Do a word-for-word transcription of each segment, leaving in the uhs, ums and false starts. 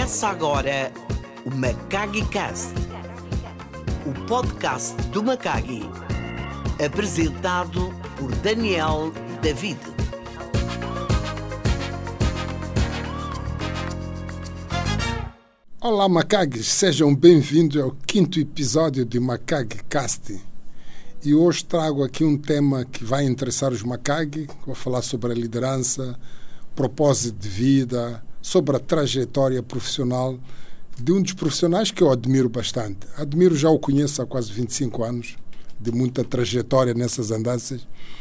Começa agora o MacaguyCast, o podcast do Macagui, apresentado por Daniel David. Olá, Macagues, sejam bem-vindos ao quinto episódio do MacaguyCast. E hoje trago aqui um tema que vai interessar os Macagui. Vou falar sobre a liderança, propósito de vida, sobre a trajetória profissional de um dos profissionais que eu admiro bastante. Admiro, já o conheço há quase vinte e cinco anos, de muita trajetória nessas andanças,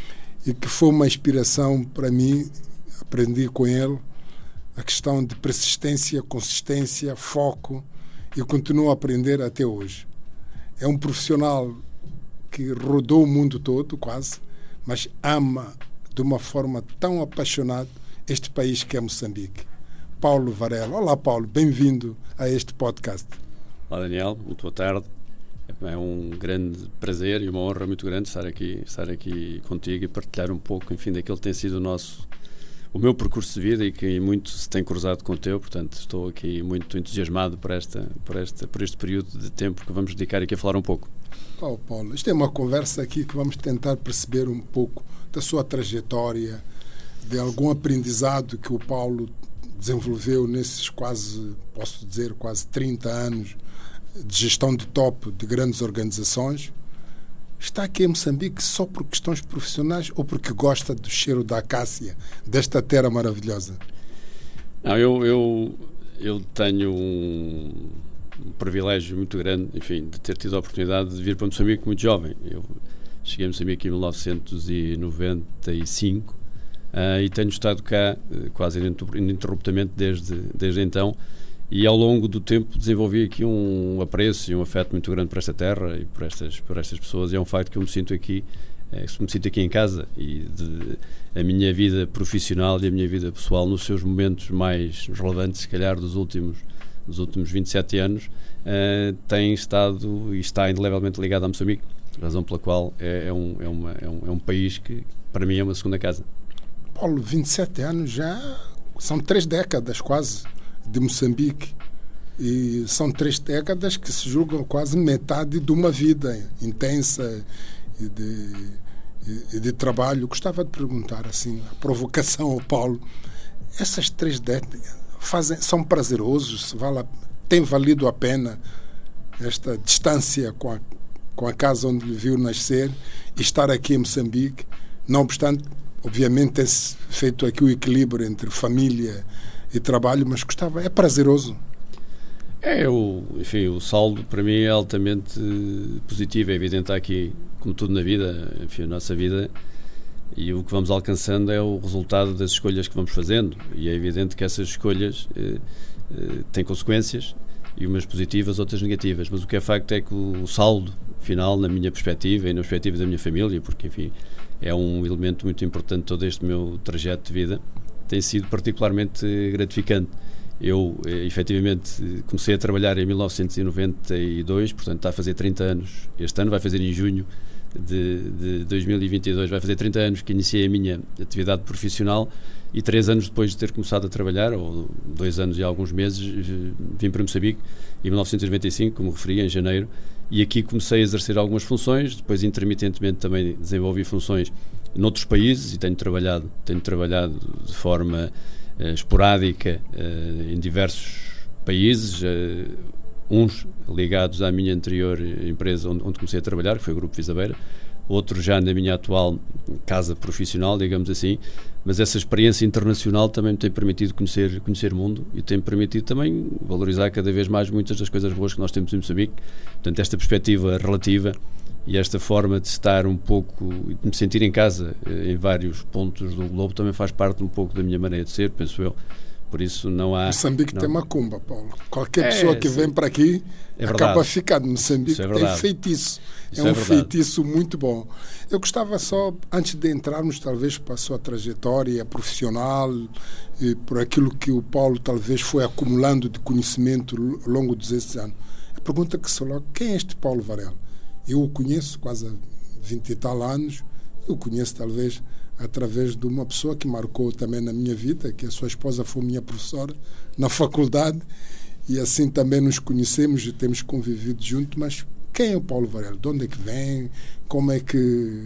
e que foi uma inspiração para mim. Aprendi com ele a questão de persistência, consistência, foco, e continuo a aprender até hoje. É um profissional que rodou o mundo todo, quase, mas ama de uma forma tão apaixonada este país que é Moçambique. Paulo Varela. Olá, Paulo, bem-vindo a este podcast. Olá, Daniel, muito boa tarde. É um grande prazer e uma honra muito grande estar aqui, estar aqui contigo e partilhar um pouco, enfim, daquilo que tem sido o nosso, o meu percurso de vida e que muito se tem cruzado com o teu. Portanto, estou aqui muito entusiasmado por, esta, por, esta, por este período de tempo que vamos dedicar aqui a falar um pouco. Oh, Paulo, isto é uma conversa aqui que vamos tentar perceber um pouco da sua trajetória, de algum aprendizado que o Paulo desenvolveu nesses quase, posso dizer, quase trinta anos de gestão de top de grandes organizações. Está aqui em Moçambique só por questões profissionais ou porque gosta do cheiro da acácia, desta terra maravilhosa? Não, eu, eu, eu tenho um, um privilégio muito grande, enfim, de ter tido a oportunidade de vir para Moçambique muito jovem. Eu cheguei a Moçambique em mil novecentos e noventa e cinco uh, e tenho estado cá uh, quase ininterruptamente desde, desde então. E ao longo do tempo desenvolvi aqui um apreço e um afeto muito grande por esta terra e por estas, por estas pessoas. E é um facto que eu me sinto aqui, é, me sinto aqui em casa, e de, a minha vida profissional e a minha vida pessoal nos seus momentos mais relevantes, se calhar dos últimos, dos últimos vinte e sete anos, uh, tem estado e está indelevelmente ligado a Moçambique, razão pela qual é, é, um, é, uma, é, um, é um país que para mim é uma segunda casa. Paulo, vinte e sete anos já são três décadas quase de Moçambique, e são três décadas que se julgam quase metade de uma vida intensa e de, e de trabalho. Gostava de perguntar, assim, a provocação ao Paulo, essas três décadas fazem, são prazerosos? Vale a, tem valido a pena esta distância com a, com a casa onde ele viu nascer e estar aqui em Moçambique? Não obstante, obviamente, tem-se feito aqui o equilíbrio entre família e trabalho, mas gostava, é prazeroso? É, o, enfim, o saldo para mim é altamente positivo. É evidente aqui, como tudo na vida, enfim, a nossa vida, e o que vamos alcançando é o resultado das escolhas que vamos fazendo, e é evidente que essas escolhas eh, eh, têm consequências, e umas positivas, outras negativas, mas o que é facto é que o saldo final, na minha perspectiva e na perspectiva da minha família, porque, enfim, é um elemento muito importante de todo este meu trajeto de vida, tem sido particularmente gratificante. Eu, efetivamente, comecei a trabalhar em mil novecentos e noventa e dois, portanto está a fazer trinta anos, este ano vai fazer em junho de, de dois mil e vinte e dois, vai fazer trinta anos que iniciei a minha atividade profissional, e três anos depois de ter começado a trabalhar, ou dois anos e alguns meses, vim para Moçambique em mil novecentos e noventa e cinco, como referi, em janeiro, e aqui comecei a exercer algumas funções, depois intermitentemente também desenvolvi funções noutros países, e tenho trabalhado, tenho trabalhado de forma uh, esporádica uh, em diversos países, uh, uns ligados à minha anterior empresa onde, onde comecei a trabalhar, que foi o Grupo Visabeira, outros já na minha atual casa profissional, digamos assim, mas essa experiência internacional também me tem permitido conhecer, conhecer o mundo, e tem permitido também valorizar cada vez mais muitas das coisas boas que nós temos em Moçambique. Portanto, esta perspectiva relativa e esta forma de estar um pouco, de me sentir em casa em vários pontos do globo, também faz parte um pouco da minha maneira de ser, penso eu. Por isso não há... Moçambique não... tem macumba, Paulo. Qualquer é, pessoa que sim. vem para aqui é acaba ficando. Moçambique é tem feitiço. Isso é um é feitiço muito bom. Eu gostava só, antes de entrarmos talvez para a sua trajetória profissional, e por aquilo que o Paulo talvez foi acumulando de conhecimento ao longo desses anos, a pergunta que se coloca: quem é este Paulo Varela? Eu o conheço quase há vinte e tal anos, eu conheço talvez através de uma pessoa que marcou também na minha vida, que a sua esposa foi minha professora na faculdade, e assim também nos conhecemos e temos convivido junto. Mas quem é o Paulo Varela? De onde é que vem? Como é que...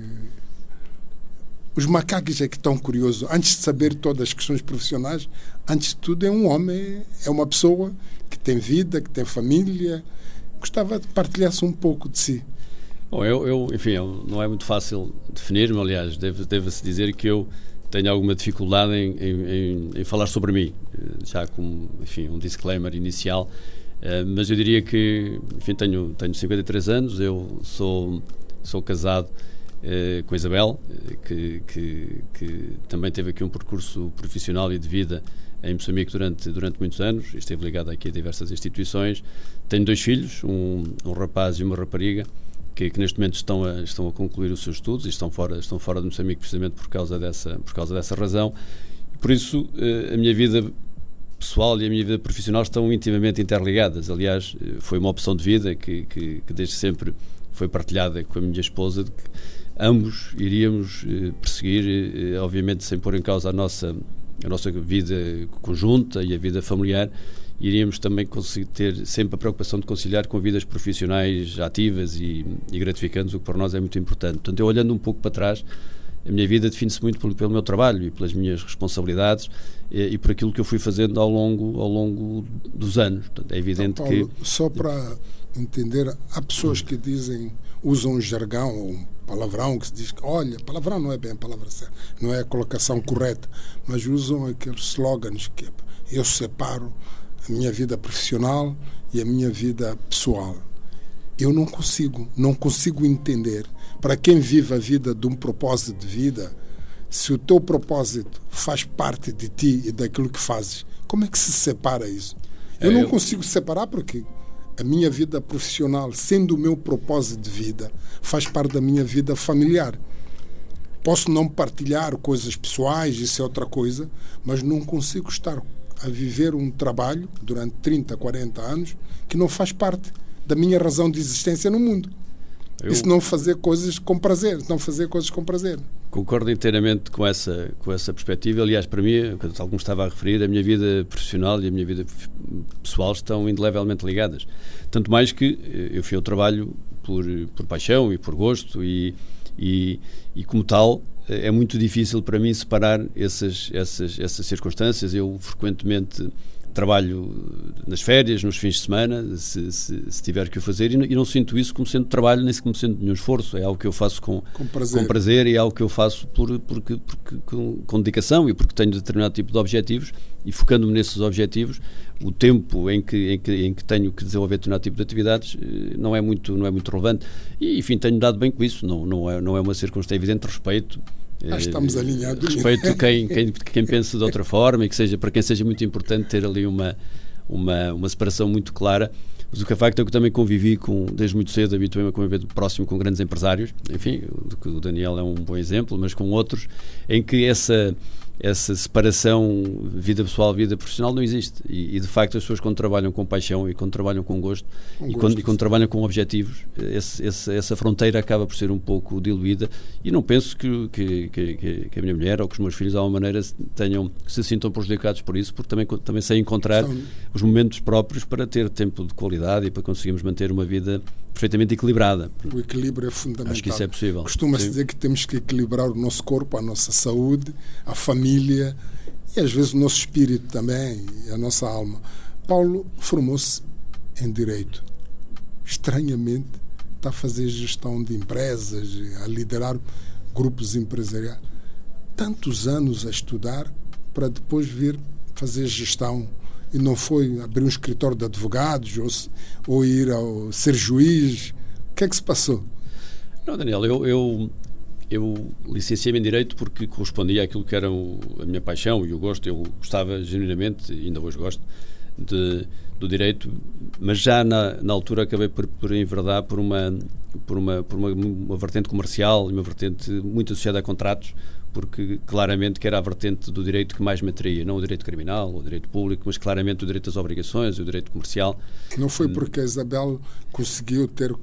Os macacos é que estão curiosos. Antes de saber todas as questões profissionais, antes de tudo é um homem, é uma pessoa que tem vida, que tem família. Gostava de partilhar-se um pouco de si. Bom, eu, eu enfim, eu, não é muito fácil definir-me, aliás, deve, deve-se dizer que eu tenho alguma dificuldade em, em, em falar sobre mim, já como, enfim, um disclaimer inicial, uh, mas eu diria que, enfim, tenho, tenho cinquenta e três anos, eu sou, sou casado uh, com a Isabel, que, que, que também teve aqui um percurso profissional e de vida em Moçambique durante, durante muitos anos, esteve ligado aqui a diversas instituições. Tenho dois filhos, um, um rapaz e uma rapariga, que, que neste momento estão a, estão a concluir os seus estudos e estão fora, estão fora de Moçambique precisamente por causa dessa, por causa dessa razão. Por isso, a minha vida pessoal e a minha vida profissional estão intimamente interligadas. Aliás, foi uma opção de vida que, que, que desde sempre foi partilhada com a minha esposa, de que ambos iríamos perseguir, obviamente sem pôr em causa a nossa, a nossa vida conjunta e a vida familiar, iríamos também conseguir ter sempre a preocupação de conciliar com vidas profissionais ativas e, e gratificantes, o que para nós é muito importante. Portanto, eu olhando um pouco para trás, a minha vida define-se muito pelo, pelo meu trabalho e pelas minhas responsabilidades e, e por aquilo que eu fui fazendo ao longo, ao longo dos anos. Portanto, é evidente então, Paulo, que... Só para entender, há pessoas que dizem, usam um jargão ou um palavrão que se diz que, olha, palavrão não é bem a palavra certa, não é a colocação correta, mas usam aqueles slogans que eu separo a minha vida profissional e a minha vida pessoal. Eu não consigo, não consigo entender. Para quem vive a vida de um propósito de vida, se o teu propósito faz parte de ti e daquilo que fazes, como é que se separa isso? Eu é, não eu... consigo separar porque a minha vida profissional, sendo o meu propósito de vida, faz parte da minha vida familiar. Posso não partilhar coisas pessoais, isso é outra coisa, mas não consigo estar a viver um trabalho durante trinta, quarenta anos que não faz parte da minha razão de existência no mundo. Eu... Isso não fazer coisas com prazer, não fazer coisas com prazer. Concordo inteiramente com essa, com essa perspectiva. Aliás, para mim, como estava a referir, a minha vida profissional e a minha vida pessoal estão indelevelmente ligadas. Tanto mais que eu fui ao trabalho por, por paixão e por gosto e, e, e como tal, é muito difícil para mim separar essas, essas, essas circunstâncias. Eu frequentemente trabalho nas férias, nos fins de semana, se, se, se tiver que o fazer, e não, e não sinto isso como sendo trabalho, nem como sendo nenhum esforço. É algo que eu faço com, com, prazer. com prazer e é algo que eu faço por, porque, porque, com, com dedicação e porque tenho determinado tipo de objetivos, e focando-me nesses objetivos, o tempo em que, em que, em que tenho que desenvolver determinado tipo de atividades não é muito, não é muito relevante. E, enfim, tenho dado bem com isso. Não, não, é, não é uma circunstância evidente, respeito. Ah, estamos alinhados. Respeito quem, quem, quem pensa de outra forma e que seja, para quem seja muito importante ter ali uma, uma, uma separação muito clara. Mas o que é facto é que eu também convivi com, desde muito cedo, habituei-me a conviver próximo com grandes empresários, enfim, o Daniel é um bom exemplo, mas com outros, em que essa, essa separação vida pessoal, vida profissional não existe. E, e de facto as pessoas quando trabalham com paixão e quando trabalham com gosto, com e, gosto quando, e quando trabalham com objetivos, esse, esse, essa fronteira acaba por ser um pouco diluída, e não penso que, que, que, que a minha mulher ou que os meus filhos de alguma maneira tenham, se sintam prejudicados por isso, porque também, também sei encontrar São... os momentos próprios para ter tempo de qualidade e para conseguirmos manter uma vida perfeitamente equilibrada. O equilíbrio é fundamental. Acho que isso é possível. Costuma-se dizer que temos que equilibrar o nosso corpo, a nossa saúde, a família e às vezes o nosso espírito também, a nossa alma. Paulo formou-se em Direito. Estranhamente está a fazer gestão de empresas, a liderar grupos empresariais. Tantos anos a estudar para depois vir fazer gestão. E não foi abrir um escritório de advogados ou, ou ir ao ser juiz? O que é que se passou? Não, Daniel, eu, eu, eu licenciei-me em Direito porque correspondia àquilo que era o, a minha paixão e o gosto. Eu gostava genuinamente, e ainda hoje gosto, de, do Direito, mas já na, na altura acabei por, por enverdar por, uma, por, uma, por uma, uma vertente comercial e uma vertente muito associada a contratos, porque claramente que era a vertente do direito que mais me atraía, não o direito criminal ou o direito público, mas claramente o direito das obrigações, o direito comercial. Não foi porque a Isabel conseguiu ter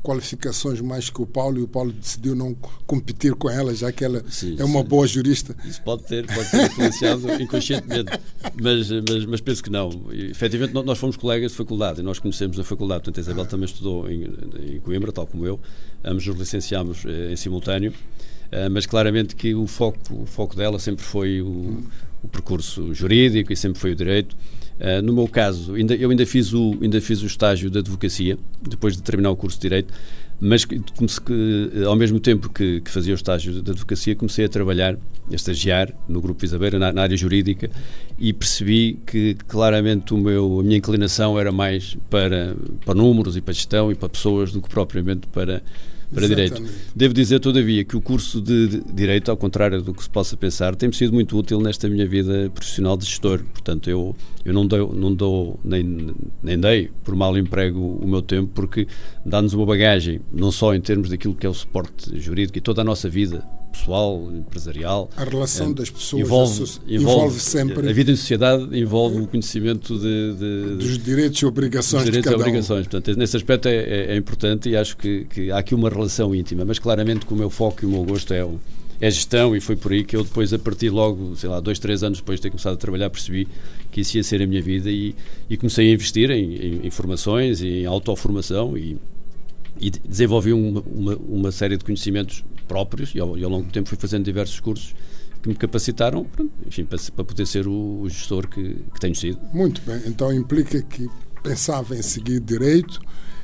qualificações mais que o Paulo, e o Paulo decidiu não competir com ela, já que ela sim, é uma sim. boa jurista. Isso pode ter, pode ter influenciado inconscientemente, mas, mas, mas penso que não. E, efetivamente, nós fomos colegas de faculdade e nós conhecemos na faculdade. Portanto, a Isabel ah. também estudou em, em Coimbra, tal como eu. Ambos nos licenciámos eh, em simultâneo, uh, mas claramente que o foco, o foco dela sempre foi o, hum. o percurso jurídico e sempre foi o direito. Uh, no meu caso, ainda, eu ainda fiz, o, ainda fiz o estágio de advocacia, depois de terminar o curso de Direito, mas como se, que, ao mesmo tempo que, que fazia o estágio de advocacia, comecei a trabalhar, a estagiar no Grupo Visabeira, na, na área jurídica, e percebi que claramente o meu, a minha inclinação era mais para, para números e para gestão e para pessoas do que propriamente para, para direito. Devo dizer, todavia, que o curso de, de Direito, ao contrário do que se possa pensar, tem sido muito útil nesta minha vida profissional de gestor. Portanto, eu, eu não dou, não dou nem, nem dei por mal emprego o meu tempo, porque dá-nos uma bagagem, não só em termos daquilo que é o suporte jurídico e toda a nossa vida pessoal, empresarial. A relação é, das pessoas envolve, envolve, envolve sempre. A vida em sociedade envolve o conhecimento de, de, dos direitos e obrigações dos direitos de cada e obrigações. Um. Portanto, nesse aspecto é, é, é importante, e acho que, que há aqui uma relação íntima, mas claramente que o meu foco e o meu gosto é, o, é a gestão, e foi por aí que eu depois, a partir logo, sei lá, dois, três anos depois de ter começado a trabalhar, percebi que isso ia ser a minha vida, e, e comecei a investir em, em, em formações, em autoformação, e e desenvolvi uma, uma, uma série de conhecimentos próprios, e ao, e ao longo do tempo fui fazendo diversos cursos que me capacitaram, enfim, para, para poder ser o, o gestor que, que tenho sido. Muito bem, então implica que pensava em seguir Direito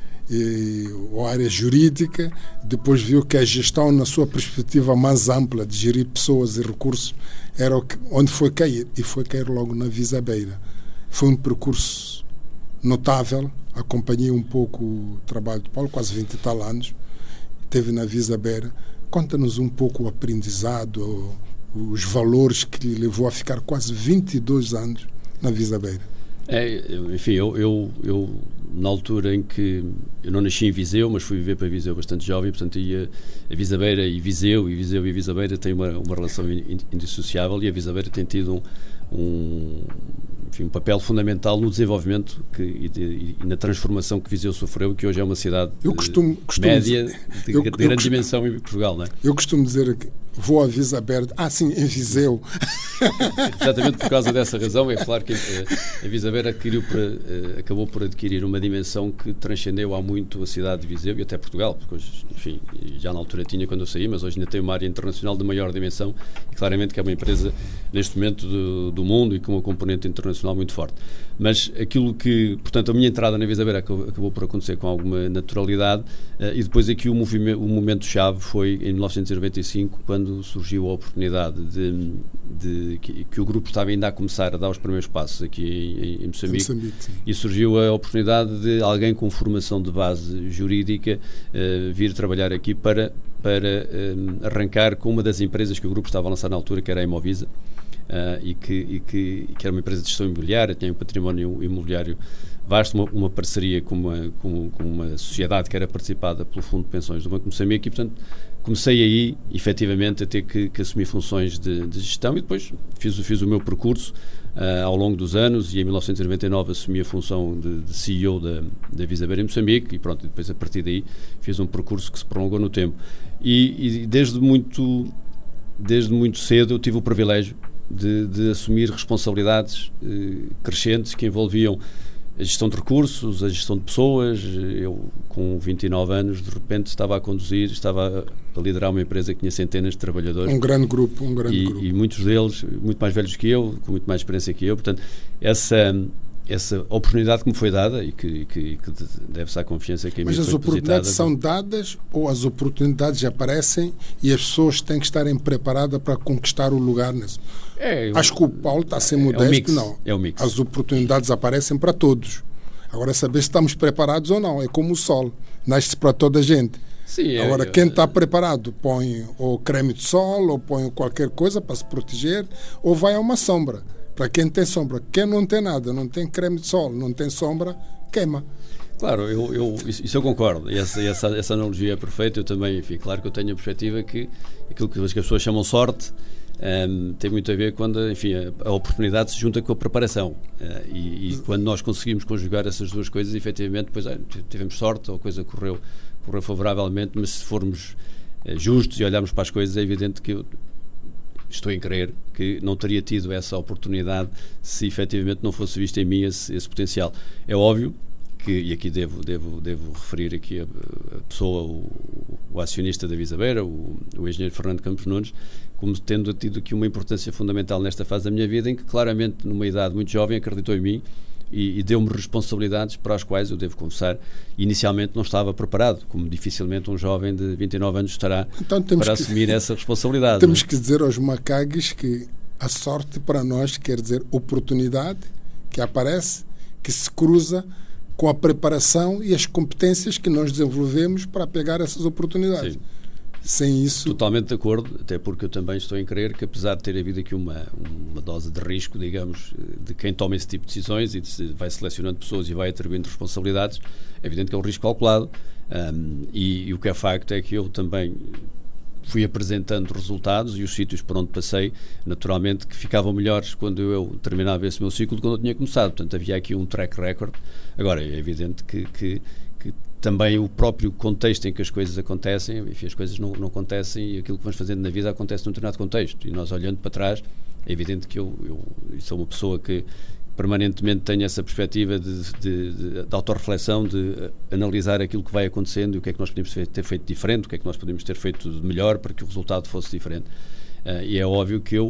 e, ou área jurídica, depois viu que a gestão, na sua perspectiva mais ampla de gerir pessoas e recursos, era o que, onde foi cair, e foi cair logo na Visabeira. Foi um percurso notável. Acompanhei um pouco o trabalho do Paulo, quase vinte e tal anos, esteve na Visabeira. Conta-nos um pouco o aprendizado, os valores que lhe levou a ficar quase vinte e dois anos na Visabeira. É, enfim, eu, eu, eu na altura em que eu não nasci em Viseu, mas fui viver para Viseu bastante jovem, portanto ia a Visabeira e Viseu, e Viseu e Visabeira têm uma, uma relação indissociável, e a Visabeira tem tido um, um enfim, um papel fundamental no desenvolvimento que, e, de, e na transformação que Viseu sofreu, que hoje é uma cidade eu costumo, costumo média dizer, de, eu, de eu grande costumo, dimensão em Portugal, não é? Eu costumo dizer que vou a Visabeira, ah sim, em Viseu. Exatamente por causa dessa razão, é claro que a Visabeira adquiriu por, acabou por adquirir uma dimensão que transcendeu há muito a cidade de Viseu e até Portugal, porque hoje, enfim, já na altura tinha quando eu saí, mas hoje ainda tem uma área internacional de maior dimensão, e claramente que é uma empresa neste momento do, do mundo e com uma componente internacional muito forte. Mas aquilo que, portanto, a minha entrada na Visabeira acabou, acabou por acontecer com alguma naturalidade, uh, e depois aqui o, movimento, o momento-chave foi em mil novecentos e noventa e cinco, quando surgiu a oportunidade de, de que, que o grupo estava ainda a começar a dar os primeiros passos aqui em, em Moçambique, Moçambique e surgiu a oportunidade de alguém com formação de base jurídica uh, vir trabalhar aqui para, para uh, arrancar com uma das empresas que o grupo estava a lançar na altura, que era a Imovisa. Uh, e, que, e, que, que era uma empresa de gestão imobiliária, tinha um património imobiliário vasto, uma, uma parceria com uma, com, com uma sociedade que era participada pelo Fundo de Pensões do Banco de Moçambique, e portanto comecei aí efetivamente a ter que, que assumir funções de, de gestão, e depois fiz, fiz o meu percurso uh, ao longo dos anos, e em mil novecentos e noventa e nove assumi a função de, de C E O da, da Visabeira em Moçambique, e pronto, depois a partir daí fiz um percurso que se prolongou no tempo, e, e desde muito desde muito cedo eu tive o privilégio De, de assumir responsabilidades eh, crescentes que envolviam a gestão de recursos, a gestão de pessoas. Eu, com vinte e nove anos, de repente estava a conduzir, estava a liderar uma empresa que tinha centenas de trabalhadores. Um grande grupo, um grande e, grupo. E muitos deles muito mais velhos que eu, com muito mais experiência que eu. Portanto, essa, essa oportunidade que me foi dada e que, que, que deve-se à confiança que a mim foi depositada. Mas as oportunidades são dadas, ou as oportunidades aparecem e as pessoas têm que estarem preparadas para conquistar o lugar nisso? É, Acho que o Paulo está a ser modesto, é um mix, não. É um mix. As oportunidades aparecem para todos. Agora, saber se estamos preparados ou não. É como o sol, nasce para toda a gente. Sim, Agora, é, quem está preparado põe ou creme de sol, ou põe qualquer coisa para se proteger, ou vai a uma sombra. Para quem tem sombra. Quem não tem nada, não tem creme de sol, não tem sombra, queima. Claro, eu, eu, isso eu concordo, e essa, essa, essa analogia é perfeita. Eu também, enfim, claro que eu tenho a perspectiva que aquilo que as pessoas chamam sorte, um, tem muito a ver quando, enfim, a, a oportunidade se junta com a preparação. Uh, e, e quando nós conseguimos conjugar essas duas coisas, efetivamente, depois ah, tivemos sorte, ou a coisa correu, correu favoravelmente, mas se formos uh, justos e olharmos para as coisas, é evidente que eu estou em crer que não teria tido essa oportunidade se efetivamente não fosse visto em mim esse, esse potencial. É óbvio que, e aqui devo, devo, devo referir aqui a, a pessoa, o, o acionista da Visabeira, o, o engenheiro Fernando Campos Nunes, como tendo tido aqui uma importância fundamental nesta fase da minha vida, em que claramente numa idade muito jovem acreditou em mim e, e deu-me responsabilidades para as quais eu devo confessar, inicialmente não estava preparado, como dificilmente um jovem de vinte e nove anos estará então, para que, assumir essa responsabilidade. Temos não? que dizer aos macagues que a sorte para nós quer dizer oportunidade que aparece, que se cruza com a preparação e as competências que nós desenvolvemos para pegar essas oportunidades. Sim. Sem isso... Totalmente de acordo, até porque eu também estou em crer que, apesar de ter havido aqui uma, uma dose de risco, digamos, de quem toma esse tipo de decisões e de, vai selecionando pessoas e vai atribuindo responsabilidades, é evidente que é um risco calculado, um, e, e o que é facto é que eu também fui apresentando resultados e os sítios por onde passei, naturalmente, que ficavam melhores quando eu terminava esse meu ciclo do que quando eu tinha começado. Portanto, havia aqui um track record. Agora, é evidente que, que, que também o próprio contexto em que as coisas acontecem, enfim, as coisas não, não acontecem e aquilo que vamos fazendo na vida acontece num determinado contexto. E nós, olhando para trás, é evidente que eu, eu, eu sou uma pessoa que permanentemente tenho essa perspectiva de, de, de, de autorreflexão, de analisar aquilo que vai acontecendo e o que é que nós podemos ter feito diferente, o que é que nós podemos ter feito de melhor para que o resultado fosse diferente. Uh, e é óbvio que eu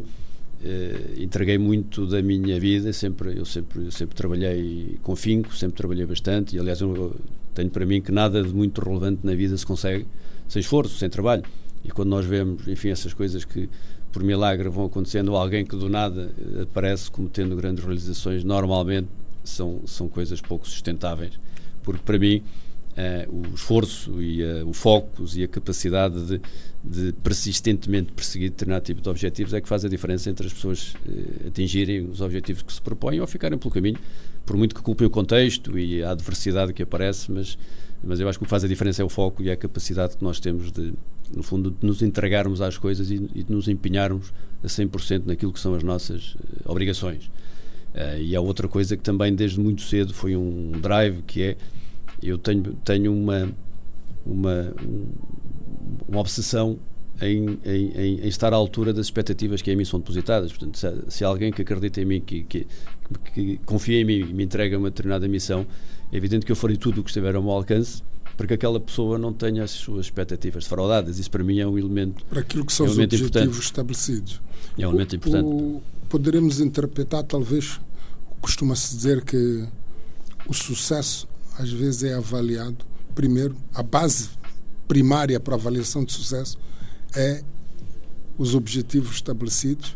uh, entreguei muito da minha vida, sempre, eu, sempre, eu sempre trabalhei com afinco, sempre trabalhei bastante, e aliás eu tenho para mim que nada de muito relevante na vida se consegue sem esforço, sem trabalho. E quando nós vemos, enfim, essas coisas que por milagre vão acontecendo, ou alguém que do nada aparece como tendo grandes realizações, normalmente são, são coisas pouco sustentáveis, porque para mim uh, o esforço e uh, o foco e a capacidade de, de persistentemente perseguir determinado tipo de objetivos é que faz a diferença entre as pessoas uh, atingirem os objetivos que se propõem ou ficarem pelo caminho, por muito que culpem o contexto e a adversidade que aparece, mas, mas eu acho que o que faz a diferença é o foco e a capacidade que nós temos de, no fundo, de nos entregarmos às coisas e, e de nos empenharmos a cem por cento naquilo que são as nossas uh, obrigações. Uh, e há outra coisa que também desde muito cedo foi um drive, que é, eu tenho, tenho uma, uma, um, uma obsessão em, em, em estar à altura das expectativas que a mim são depositadas. Portanto, se, se alguém que acredita em mim, que, que, que confia em mim e me entrega uma determinada missão, é evidente que eu farei tudo o que estiver ao meu alcance para que aquela pessoa não tenha as suas expectativas defraudadas. Isso para mim é um elemento para aquilo que são é um os objetivos importante. estabelecidos. É um elemento o, importante. O, poderemos interpretar, talvez, costuma-se dizer que o sucesso às vezes é avaliado, primeiro, a base primária para a avaliação de sucesso é os objetivos estabelecidos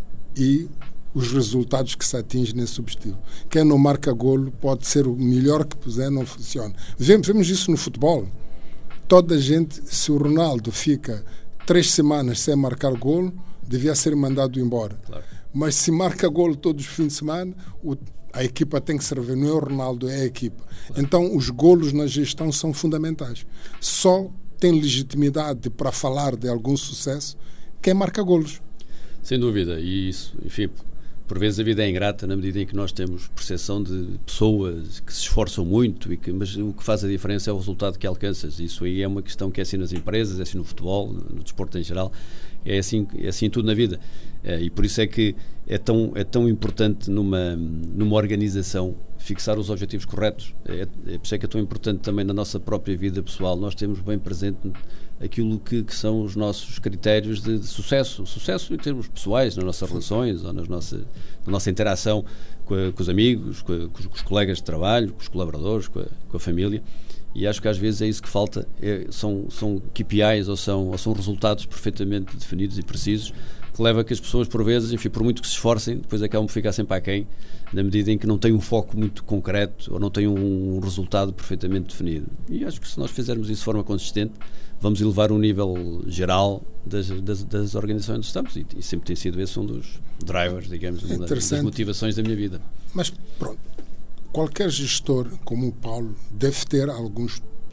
e os resultados que se atingem nesse objetivo. Quem não marca golo pode ser o melhor que puser, não funciona. Vemos, vemos isso no futebol. Toda a gente, se o Ronaldo fica três semanas sem marcar golo, devia ser mandado embora. Claro. Mas se marca golo todos os fins de semana, o, a equipa tem que servir, não é o Ronaldo, é a equipa. Claro. Então os golos na gestão são fundamentais. Só tem legitimidade para falar de algum sucesso quem marca golos. Sem dúvida, e isso, enfim, por vezes a vida é ingrata na medida em que nós temos percepção de pessoas que se esforçam muito, e que, mas o que faz a diferença é o resultado que alcanças. Isso aí é uma questão que é assim nas empresas, é assim no futebol, no desporto em geral, é assim, é assim tudo na vida. É, e por isso é que é tão, é tão importante numa, numa organização fixar os objetivos corretos. É, é por isso é que é tão importante também na nossa própria vida pessoal nós temos bem presente aquilo que, que são os nossos critérios de, de sucesso. Sucesso em termos pessoais, nas nossas relações, ou nas nossas, na nossa interação com, a, com os amigos, com, a, com os colegas de trabalho, com os colaboradores, com a, com a família. E acho que às vezes é isso que falta, é, são, são K P Is ou são, ou são resultados perfeitamente definidos e precisos, que leva a que as pessoas, por vezes, enfim, por muito que se esforcem, depois acabam de ficar sempre aquém, na medida em que não têm um foco muito concreto ou não têm um, um resultado perfeitamente definido. E acho que se nós fizermos isso de forma consistente, vamos elevar o nível geral das, das, das organizações onde estamos, e, e sempre tem sido esse um dos drivers, digamos, uma das motivações da minha vida. Mas pronto, qualquer gestor como o Paulo deve ter alguns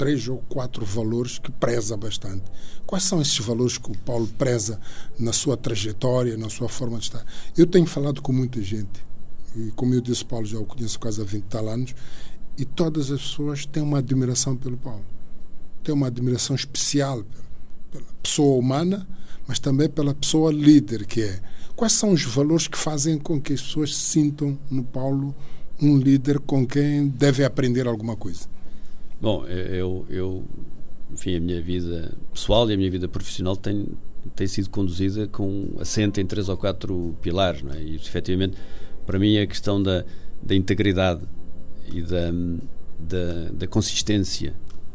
três ou quatro valores que preza bastante. Quais são esses valores que o Paulo preza na sua trajetória, na sua forma de estar? Eu tenho falado com muita gente, e como eu disse, Paulo, já o conheço quase há vinte tal anos, e todas as pessoas têm uma admiração pelo Paulo. Têm uma admiração especial pela pessoa humana, mas também pela pessoa líder que é. Quais são os valores que fazem com que as pessoas sintam no Paulo um líder com quem deve aprender alguma coisa? Bom, eu, eu enfim, a minha vida pessoal e a minha vida profissional tem, tem sido conduzida com assento em três ou quatro pilares, não é? E, efetivamente, para mim, a questão da, da integridade e da, da, da consistência,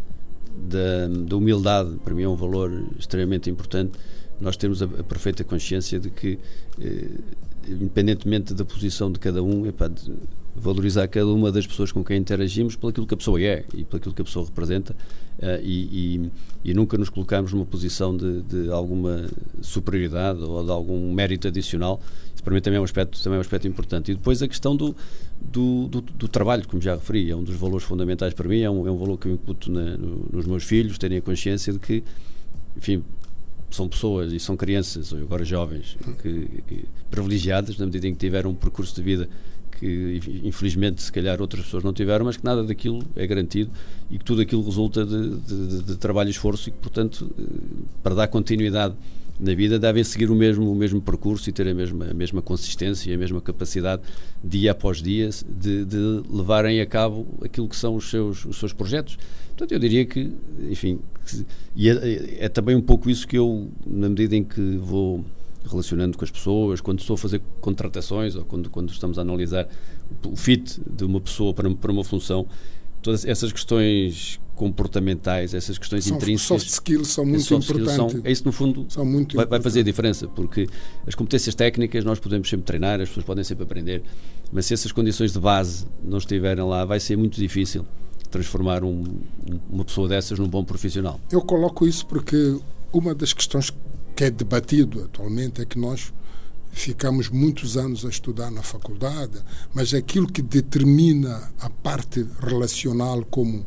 da, da humildade, para mim é um valor extremamente importante. Nós temos a, a perfeita consciência de que, eh, independentemente da posição de cada um, epá, de valorizar cada uma das pessoas com quem interagimos pelo que a pessoa é e pelo que a pessoa representa, uh, e, e, e nunca nos colocamos numa posição de, de alguma superioridade ou de algum mérito adicional. Isso para mim também é um aspecto, também é um aspecto importante. E depois a questão do, do, do, do trabalho, como já referi, é um dos valores fundamentais para mim, é um, é um valor que eu incuto na, no, nos meus filhos, terem a consciência de que, enfim, são pessoas e são crianças, ou agora jovens, que, que, privilegiadas, na medida em que tiveram um percurso de vida que, infelizmente, se calhar outras pessoas não tiveram, mas que nada daquilo é garantido e que tudo aquilo resulta de, de, de trabalho e esforço e que, portanto, para dar continuidade na vida devem seguir o mesmo, o mesmo percurso e ter a mesma, a mesma consistência e a mesma capacidade, dia após dia, de, de levarem a cabo aquilo que são os seus, os seus projetos. Portanto, eu diria que, enfim, que, e é, é também um pouco isso que eu, na medida em que vou relacionando com as pessoas, quando estou a fazer contratações ou quando, quando estamos a analisar o fit de uma pessoa para, para uma função, todas essas questões comportamentais, essas questões são, intrínsecas, soft skills são muito importantes. São, é isso, no fundo, são muito vai, vai fazer a diferença, porque as competências técnicas nós podemos sempre treinar, as pessoas podem sempre aprender, mas se essas condições de base não estiverem lá, vai ser muito difícil transformar um, uma pessoa dessas num bom profissional. Eu coloco isso porque uma das questões que é debatido atualmente é que nós ficamos muitos anos a estudar na faculdade, mas aquilo que determina a parte relacional, como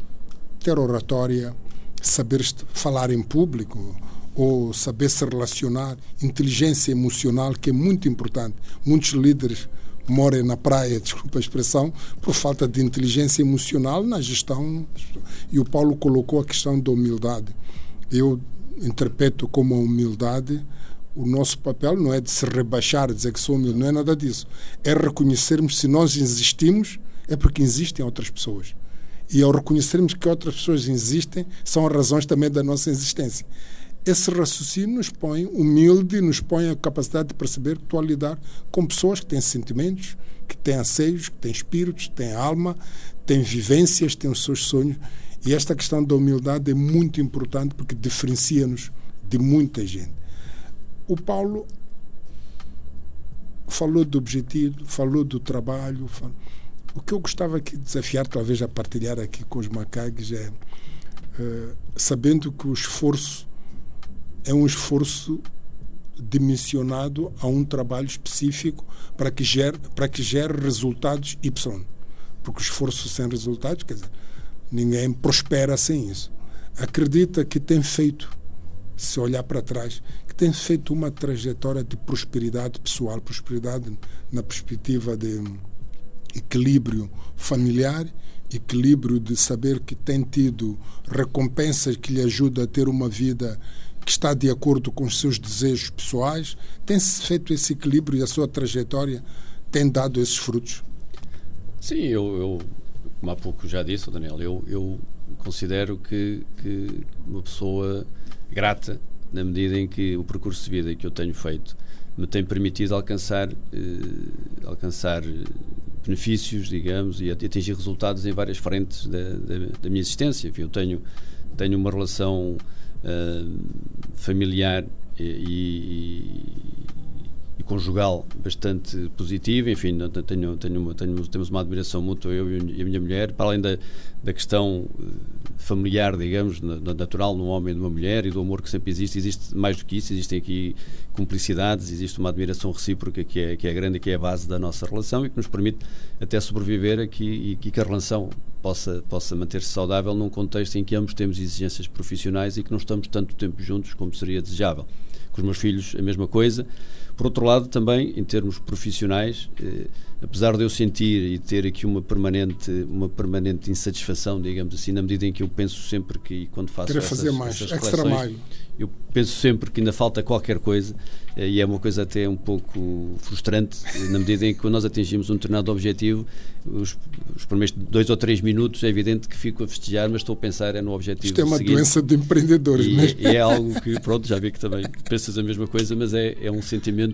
ter oratória, saber falar em público ou saber se relacionar, inteligência emocional, que é muito importante. Muitos líderes moram na praia, desculpa a expressão, por falta de inteligência emocional na gestão. E o Paulo colocou a questão da humildade. Eu interpreto como a humildade, o nosso papel não é de se rebaixar, dizer que sou humilde, não é nada disso. É reconhecermos se nós existimos, é porque existem outras pessoas. E ao reconhecermos que outras pessoas existem, são as razões também da nossa existência. Esse raciocínio nos põe humilde, nos põe a capacidade de perceber que estou a lidar com pessoas que têm sentimentos, que têm anseios, que têm espíritos, têm alma, têm vivências, têm os seus sonhos. E esta questão da humildade é muito importante porque diferencia-nos de muita gente. O Paulo falou do objetivo, falou do trabalho. Falou... O que eu gostava aqui de desafiar, talvez a partilhar aqui com os macaques, é uh, sabendo que o esforço é um esforço dimensionado a um trabalho específico para que gere, para que gere resultados Y. Porque o esforço sem resultados, quer dizer, ninguém prospera sem isso. Acredita que tem feito, se olhar para trás, que tem feito uma trajetória de prosperidade pessoal, prosperidade na perspectiva de equilíbrio familiar, equilíbrio de saber que tem tido recompensas que lhe ajudam a ter uma vida que está de acordo com os seus desejos pessoais. Tem-se feito esse equilíbrio e a sua trajetória tem dado esses frutos? Sim, eu, eu como há pouco já disse, Daniel, eu, eu considero que, que uma pessoa grata, na medida em que o percurso de vida que eu tenho feito me tem permitido alcançar, eh, alcançar benefícios, digamos, e atingir resultados em várias frentes da, da, da minha existência. Enfim, eu tenho, tenho uma relação uh, familiar e, e, e conjugal bastante positiva. Enfim, tenho, tenho uma, tenho, temos uma admiração mútua, eu e a minha mulher, para além da, da questão familiar, digamos, natural num homem e numa mulher, e do amor que sempre existe. Existe mais do que isso, existem aqui cumplicidades, existe uma admiração recíproca que é, que é grande e que é a base da nossa relação e que nos permite até sobreviver aqui e que a relação possa, possa manter-se saudável num contexto em que ambos temos exigências profissionais e que não estamos tanto tempo juntos como seria desejável. Com os meus filhos a mesma coisa. Por outro lado, também, em termos profissionais, eh, apesar de eu sentir e ter aqui uma permanente, uma permanente insatisfação, digamos assim, na medida em que eu penso sempre que, quando faço Querer essas, fazer mais, essas extra reflexões, mile. eu penso sempre que ainda falta qualquer coisa, eh, e é uma coisa até um pouco frustrante, na medida em que quando nós atingimos um determinado objetivo, os, os primeiros dois ou três minutos é evidente que fico a festejar, mas estou a pensar é no objetivo seguinte. Isto é uma seguinte. doença de empreendedores, e, mesmo. E é algo que, pronto, já vi que também pensas a mesma coisa, mas é, é um sentimento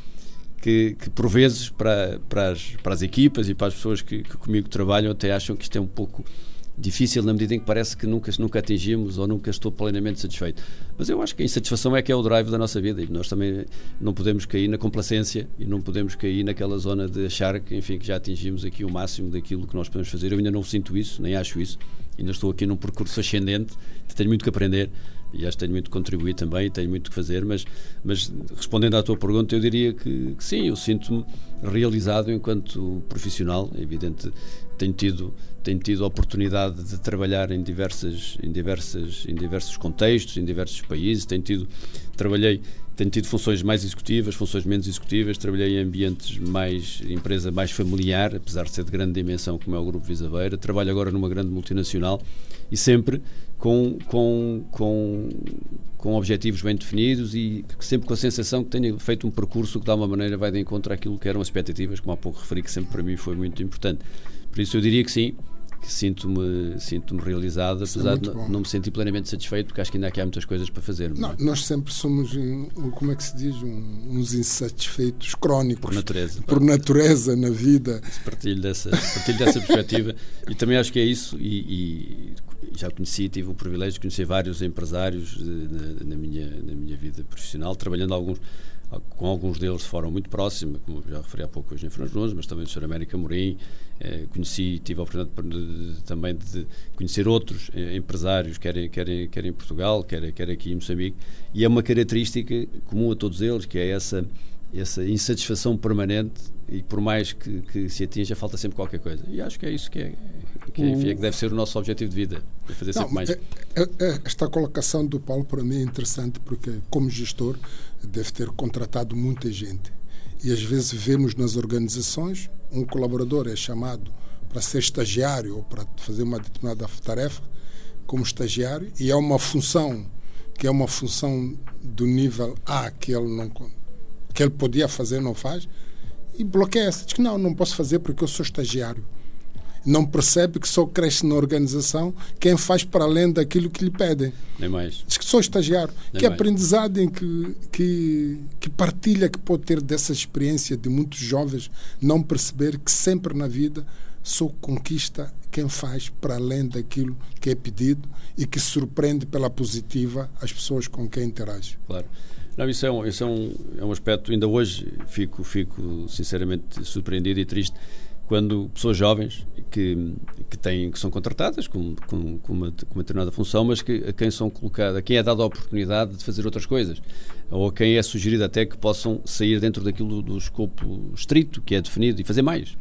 que, que por vezes para, para, as, para as equipas e para as pessoas que, que comigo trabalham até acham que isto é um pouco difícil, na medida em que parece que nunca, nunca atingimos ou nunca estou plenamente satisfeito. Mas eu acho que a insatisfação é que é o drive da nossa vida e nós também não podemos cair na complacência e não podemos cair naquela zona de achar que, enfim, que já atingimos aqui o máximo daquilo que nós podemos fazer. Eu ainda não sinto isso, nem acho isso. Ainda estou aqui num percurso ascendente, tenho muito que aprender e acho que tenho muito que contribuir também, tenho muito que fazer, mas, mas respondendo à tua pergunta, eu diria que, que sim, eu sinto-me realizado enquanto profissional. É evidente, tenho tido, tenho tido a oportunidade de trabalhar em, diversas, em, diversas, em diversos contextos, em diversos países, tenho tido, trabalhei Tenho tido funções mais executivas, funções menos executivas, trabalhei em ambientes mais, empresa mais familiar, apesar de ser de grande dimensão, como é o Grupo Visabeira. Trabalho agora numa grande multinacional e sempre com, com, com, com objetivos bem definidos e sempre com a sensação que tenho feito um percurso que de alguma maneira vai de encontro àquilo que eram as expectativas, como há pouco referi, que sempre para mim foi muito importante. Por isso eu diria que sim, que sinto-me, sinto-me realizado, apesar é de não, não me sentir plenamente satisfeito, porque acho que ainda aqui há muitas coisas para fazer. Não, não, nós sempre somos, como é que se diz, um, uns insatisfeitos crónicos. Por natureza. Por natureza na vida. Partilho dessa, partilho dessa perspectiva e também acho que é isso e, e já conheci, tive o privilégio de conhecer vários empresários na, na, minha, na minha vida profissional, trabalhando alguns com alguns deles de forma muito próxima, como já referi há pouco hoje em Fernando Nunes, mas também o senhor Américo Amorim. Eh, conheci, tive a oportunidade de, de, também de conhecer outros eh, empresários, quer, quer, quer em Portugal, quer, quer aqui em Moçambique, e é uma característica comum a todos eles, que é essa, essa insatisfação permanente e por mais que, que se atinja, falta sempre qualquer coisa. E acho que é isso que, é, que, enfim, é que deve ser o nosso objetivo de vida, é fazer sempre Não, mais. É, é, esta colocação do Paulo para mim é interessante porque, como gestor, deve ter contratado muita gente. E às vezes vemos nas organizações, um colaborador é chamado para ser estagiário ou para fazer uma determinada tarefa como estagiário e é uma função que é uma função do nível A que ele, não, que ele podia fazer, não faz, e bloqueia-se. Diz que não, não posso fazer porque eu sou estagiário. Não percebe que só cresce na organização quem faz para além daquilo que lhe pedem. Nem mais. Diz que sou estagiário. Nem que mais. Aprendizagem que, que, que partilha, que pode ter dessa experiência de muitos jovens não perceber que sempre na vida só conquista quem faz para além daquilo que é pedido e que surpreende pela positiva as pessoas com quem interage. Claro. Não, isso é um, isso é um, é um aspecto, ainda hoje fico, fico sinceramente surpreendido e triste quando pessoas jovens que, que, têm, que são contratadas com, com, com, uma, com uma determinada função, mas que, a quem são colocadas, a quem é dada a oportunidade de fazer outras coisas, ou a quem é sugerido até que possam sair dentro daquilo do escopo estrito que é definido e fazer mais.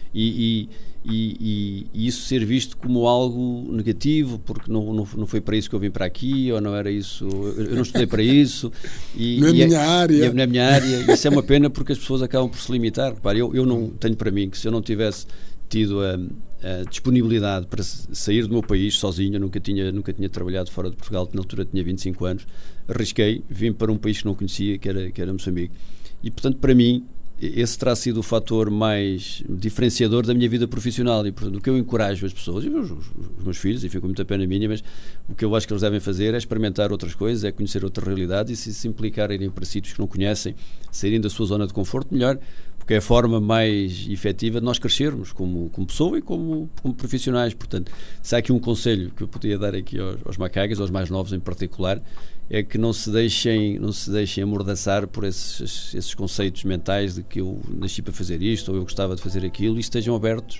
E, e, e, e isso ser visto como algo negativo, porque não, não, não foi para isso que eu vim para aqui, ou não era isso, eu não estudei para isso. E, não é e minha é, área. É, não é minha área. Isso é uma pena porque as pessoas acabam por se limitar. Repare, eu, eu não tenho para mim que se eu não tivesse tido a, a disponibilidade para sair do meu país sozinho, eu nunca tinha, nunca tinha trabalhado fora de Portugal, na altura tinha vinte e cinco anos, arrisquei, vim para um país que não conhecia, que era, que era Moçambique. E, portanto, para mim, esse terá sido o fator mais diferenciador da minha vida profissional e, portanto, o que eu encorajo as pessoas, e os, os, os meus filhos, e fico muita pena minha, mas o que eu acho que eles devem fazer é experimentar outras coisas, é conhecer outra realidade e se, se implicarem em para sítios que não conhecem, saírem da sua zona de conforto, melhor, porque é a forma mais efetiva de nós crescermos como, como pessoa e como, como profissionais. Portanto, se há aqui um conselho que eu podia dar aqui aos, aos macagas, aos mais novos em particular, é que não se deixem, não se deixem amordaçar por esses, esses conceitos mentais de que eu nasci para fazer isto ou eu gostava de fazer aquilo, e estejam abertos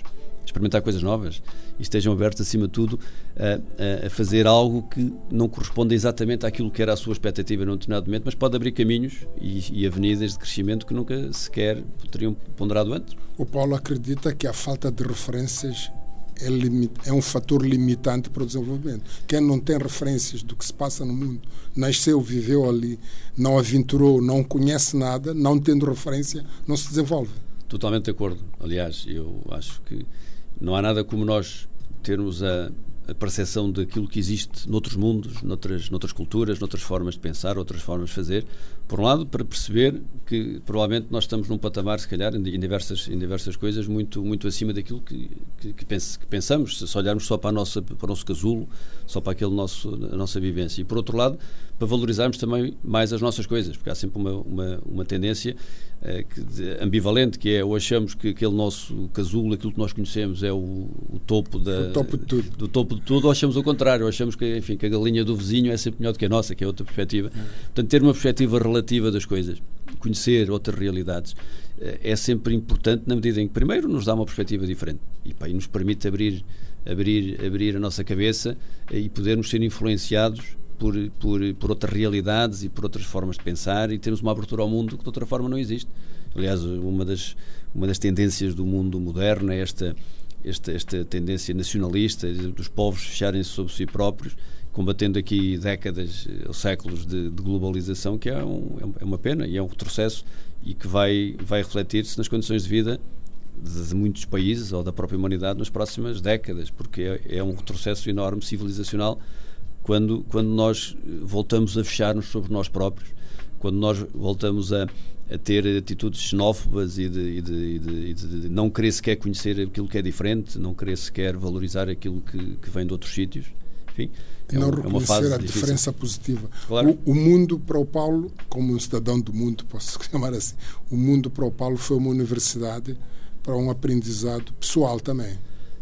experimentar coisas novas e estejam abertos, acima de tudo, a, a, a fazer algo que não corresponde exatamente àquilo que era a sua expectativa num determinado momento, mas pode abrir caminhos e, e avenidas de crescimento que nunca sequer teriam ponderado antes. O Paulo acredita que a falta de referências é, limit, é um fator limitante para o desenvolvimento. Quem não tem referências do que se passa no mundo, nasceu, viveu ali, não aventurou, não conhece nada, não tendo referência, não se desenvolve. Totalmente de acordo. Aliás, eu acho que não há nada como nós termos a, a percepção daquilo que existe noutros mundos, noutras, noutras culturas, noutras formas de pensar, outras formas de fazer. Por um lado, para perceber que provavelmente nós estamos num patamar, se calhar, em diversas, em diversas coisas, muito, muito acima daquilo que, que, que, pense, que pensamos, se olharmos só para, a nossa, para o nosso casulo, só para aquele nosso, a nossa vivência. E, por outro lado, para valorizarmos também mais as nossas coisas, porque há sempre uma, uma, uma tendência eh, que, de, ambivalente, que é ou achamos que aquele nosso casulo, aquilo que nós conhecemos, é o, o topo da, o topo de tudo. do topo de tudo, ou achamos o contrário, ou achamos que, enfim, que a galinha do vizinho é sempre melhor do que a nossa, que é outra perspectiva. É. Portanto, ter uma perspectiva relativa das coisas, conhecer outras realidades, eh, é sempre importante na medida em que, primeiro, nos dá uma perspectiva diferente e, pá, e nos permite abrir, abrir, abrir a nossa cabeça eh, e podermos ser influenciados Por, por, por outras realidades e por outras formas de pensar, e temos uma abertura ao mundo que de outra forma não existe. Aliás, uma das, uma das tendências do mundo moderno é esta, esta, esta tendência nacionalista dos povos fecharem-se sobre si próprios, combatendo aqui décadas ou séculos de, de globalização, que é, um, é uma pena e é um retrocesso, e que vai, vai refletir-se nas condições de vida de, de muitos países ou da própria humanidade nas próximas décadas, porque é, é um retrocesso enorme civilizacional Quando, quando nós voltamos a fechar-nos sobre nós próprios, quando nós voltamos a, a ter atitudes xenófobas e de, e, de, e, de, e de não querer sequer conhecer aquilo que é diferente, não querer sequer valorizar aquilo que, que vem de outros sítios, enfim, é, não um, é uma fase reconhecer a difícil. Diferença positiva. Claro. O, o mundo para o Paulo, como um cidadão do mundo, posso chamar assim, o mundo para o Paulo foi uma universidade para um aprendizado pessoal também.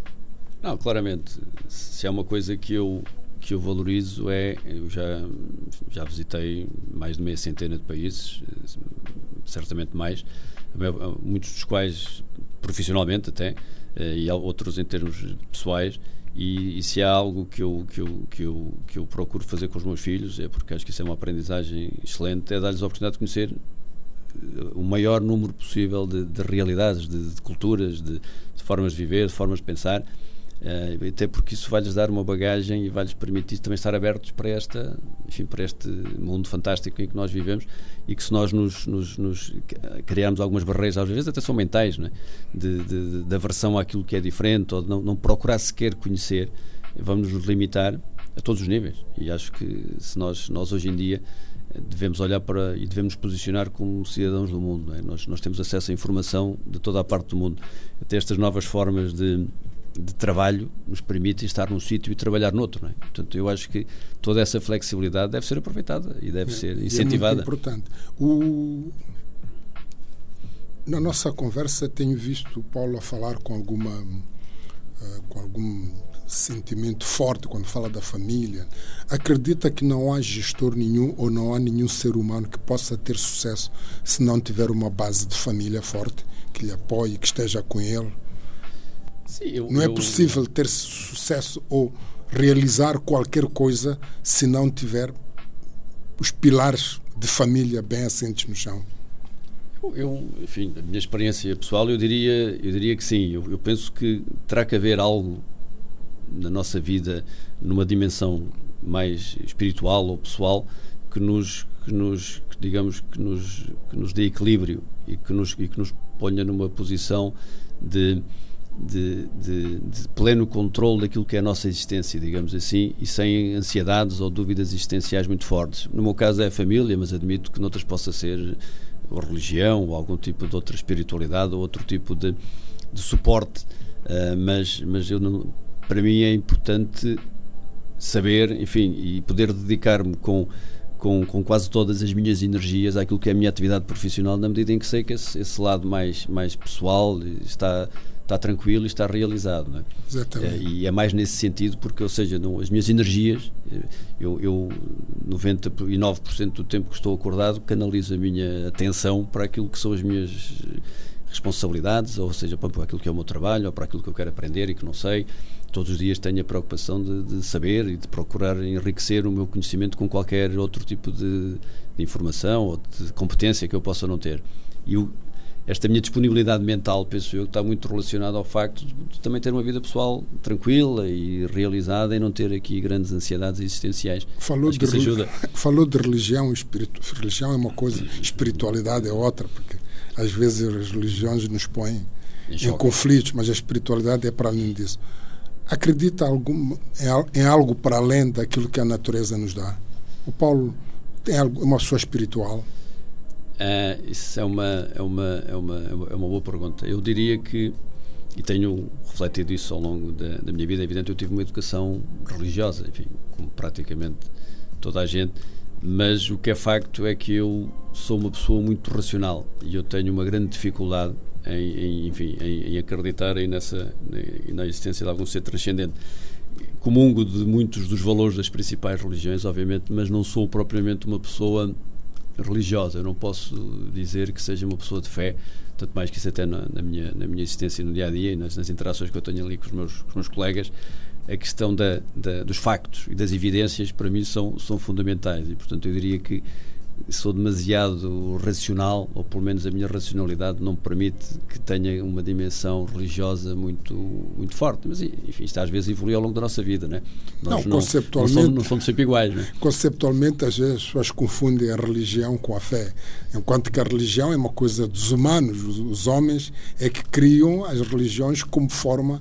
Não, claramente, se é uma coisa que eu que eu valorizo é, eu já, já visitei mais de meia centena de países, certamente mais, muitos dos quais profissionalmente até, e outros em termos pessoais, e, e se há algo que eu, que, eu, que, eu, que eu procuro fazer com os meus filhos, é porque acho que isso é uma aprendizagem excelente, é dar-lhes a oportunidade de conhecer o maior número possível de, de realidades, de, de culturas, de, de formas de viver, de formas de pensar. Uh, até porque isso vai-lhes dar uma bagagem e vai-lhes permitir também estar abertos para, esta, enfim, para este mundo fantástico em que nós vivemos, e que se nós nos, nos, nos criarmos algumas barreiras, às vezes até são mentais, não é? de, de, de aversão àquilo que é diferente, ou de não, não procurar sequer conhecer, vamos nos limitar a todos os níveis. E acho que se nós, nós hoje em dia devemos olhar para e devemos nos posicionar como cidadãos do mundo, não é? nós, nós temos acesso à informação de toda a parte do mundo, até estas novas formas de de trabalho nos permite estar num sítio e trabalhar noutro, não é? Portanto, eu acho que toda essa flexibilidade deve ser aproveitada e deve é, ser incentivada. É muito importante. O... Na nossa conversa tenho visto o Paulo a falar com alguma uh, com algum sentimento forte quando fala da família. Acredita que não há gestor nenhum ou não há nenhum ser humano que possa ter sucesso se não tiver uma base de família forte, que lhe apoie, que esteja com ele? Sim, eu, não é eu... possível ter sucesso ou realizar qualquer coisa se não tiver os pilares de família bem assentes no chão. Eu, eu enfim, a minha experiência pessoal, eu diria, eu diria que sim. Eu, eu penso que terá que haver algo na nossa vida, numa dimensão mais espiritual ou pessoal, que nos, que nos que, digamos, que nos, que nos dê equilíbrio e que nos, e que nos ponha numa posição de De, de, de pleno controle daquilo que é a nossa existência, digamos assim, e sem ansiedades ou dúvidas existenciais muito fortes. No meu caso é a família, mas admito que noutras possa ser a religião ou algum tipo de outra espiritualidade ou outro tipo de, de suporte, uh, mas, mas eu não, para mim é importante saber, enfim, e poder dedicar-me com Com, com quase todas as minhas energias àquilo que é a minha atividade profissional, na medida em que sei que esse, esse lado mais, mais pessoal está, está tranquilo e está realizado, não é? Exatamente. É, e é mais nesse sentido, porque, ou seja, não, as minhas energias, eu, eu noventa e nove por cento do tempo que estou acordado canalizo a minha atenção para aquilo que são as minhas responsabilidades, ou seja, para aquilo que é o meu trabalho, ou para aquilo que eu quero aprender e que não sei. Todos os dias tenho a preocupação de, de saber e de procurar enriquecer o meu conhecimento com qualquer outro tipo de, de informação ou de competência que eu possa não ter. E o, esta minha disponibilidade mental, penso eu, que está muito relacionada ao facto de, de também ter uma vida pessoal tranquila e realizada e não ter aqui grandes ansiedades existenciais. Falou, de, ajuda. falou de religião, espiritu, religião é uma coisa, espiritualidade é outra, porque às vezes as religiões nos põem em, em conflitos, mas a espiritualidade é para além disso. Acredita algum, em, em algo para além daquilo que a natureza nos dá? O Paulo tem algo, uma pessoa espiritual? Uh, isso é uma, é, uma, é, uma, é uma boa pergunta. Eu diria que, e tenho refletido isso ao longo da, da minha vida, é evidente, eu tive uma educação religiosa, enfim, como praticamente toda a gente, mas o que é facto é que eu sou uma pessoa muito racional e eu tenho uma grande dificuldade em, em, enfim, em, em acreditar aí nessa, em, na existência de algum ser transcendente. Comungo de muitos dos valores das principais religiões, obviamente, mas não sou propriamente uma pessoa religiosa. Eu não posso dizer que seja uma pessoa de fé, tanto mais que isso até na, na, minha, na minha existência no dia-a-dia e nas, nas interações que eu tenho ali com os meus, com os meus colegas, a questão da, da, dos factos e das evidências para mim são, são fundamentais e, portanto, eu diria que sou demasiado racional, ou pelo menos a minha racionalidade não me permite que tenha uma dimensão religiosa muito, muito forte, mas enfim, isto às vezes evolui ao longo da nossa vida, né? Nós não, conceptualmente, não, não, somos, não somos sempre iguais, né? Conceptualmente às vezes as pessoas confundem a religião com a fé, enquanto que a religião é uma coisa dos humanos, os, os homens é que criam as religiões como forma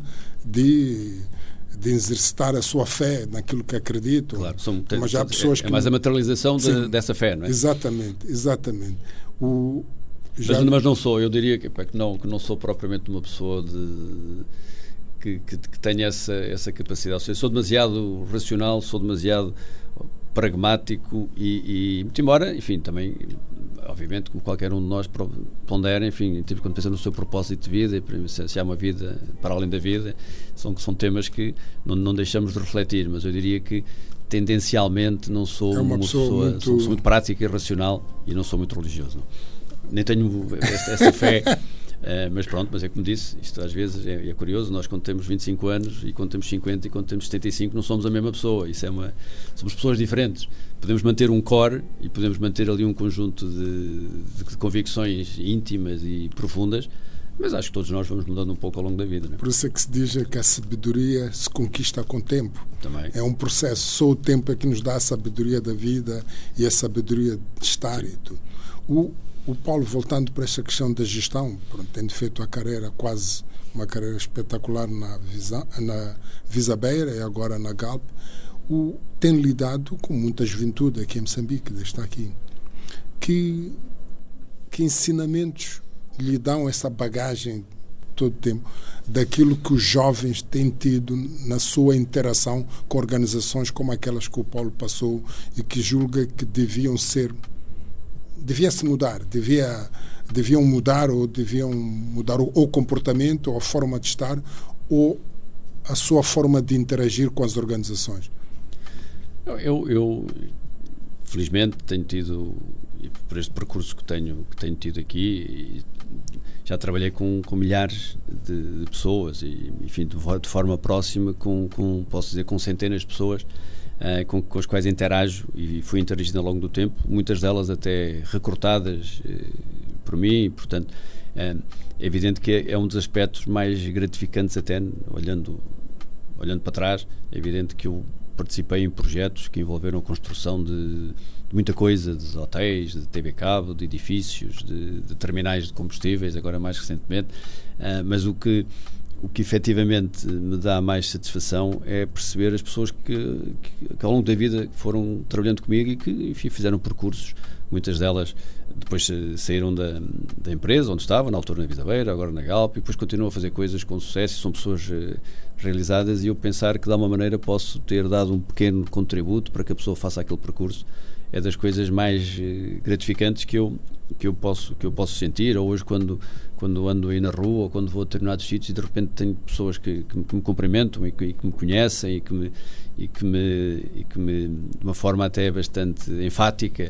de de exercitar a sua fé naquilo que acreditam. Claro, são, mas há pessoas é, que é mais a materialização de, dessa fé, não é? Exatamente, exatamente. O, já... mas, mas não sou, eu diria que, que, não, que não sou propriamente uma pessoa de, que, que, que tenha essa, essa capacidade. Ou seja, sou demasiado racional, sou demasiado pragmático e, e muito embora, enfim, também, obviamente, como qualquer um de nós pondera, enfim, tipo, quando pensa no seu propósito de vida, se há uma vida para além da vida, são, são temas que não, não deixamos de refletir, mas eu diria que tendencialmente não sou é uma, uma pessoa, pessoa, muito... sou, sou muito prática e racional e não sou muito religioso. Não. Nem tenho esta, esta fé. Uh, mas pronto, mas é como disse, isto às vezes é, é curioso, nós quando temos vinte e cinco anos e quando temos cinquenta e quando temos setenta e cinco não somos a mesma pessoa, isso é uma, somos pessoas diferentes, podemos manter um core e podemos manter ali um conjunto de, de, de convicções íntimas e profundas, mas acho que todos nós vamos mudando um pouco ao longo da vida, não é? Por isso é que se diz que a sabedoria se conquista com o tempo. Também. É um processo, só o tempo é que nos dá a sabedoria da vida e a sabedoria de estar. E tudo. O O Paulo, voltando para esta questão da gestão, pronto, tendo feito a carreira, quase uma carreira espetacular na Visa, na Visabeira e agora na Galp, o, tem lidado com muita juventude aqui em Moçambique, está aqui. Que, que ensinamentos lhe dão essa bagagem todo o tempo daquilo que os jovens têm tido na sua interação com organizações como aquelas que o Paulo passou e que julga que deviam ser devia-se mudar, devia, deviam mudar ou deviam mudar o, o comportamento, ou a forma de estar, ou a sua forma de interagir com as organizações? Eu, eu felizmente tenho tido, por este percurso que tenho, que tenho tido aqui, já trabalhei com, com milhares de, de pessoas e, enfim, de, de forma próxima com, com, posso dizer, com centenas de pessoas Uh, com, com as quais interajo e fui interagindo ao longo do tempo, muitas delas até recortadas uh, por mim, e, portanto, uh, é evidente que é, é um dos aspectos mais gratificantes até, olhando, olhando para trás, é evidente que eu participei em projetos que envolveram a construção de, de muita coisa, de hotéis, de T V cabo, de edifícios, de, de terminais de combustíveis, agora mais recentemente, uh, mas o que O que efetivamente me dá mais satisfação é perceber as pessoas que, que, que ao longo da vida foram trabalhando comigo e que, enfim, fizeram percursos, muitas delas depois saíram da, da empresa onde estavam, na altura na Visabeira, agora na Galp, e depois continuam a fazer coisas com sucesso, são pessoas uh, realizadas, e eu pensar que de alguma maneira posso ter dado um pequeno contributo para que a pessoa faça aquele percurso é das coisas mais uh, gratificantes que eu que eu posso que eu posso sentir. Ou hoje quando quando ando aí na rua ou quando vou a determinados sítios e de repente tenho pessoas que, que, me, que me cumprimentam e que, e que me conhecem e que me e que me e que me de uma forma até bastante enfática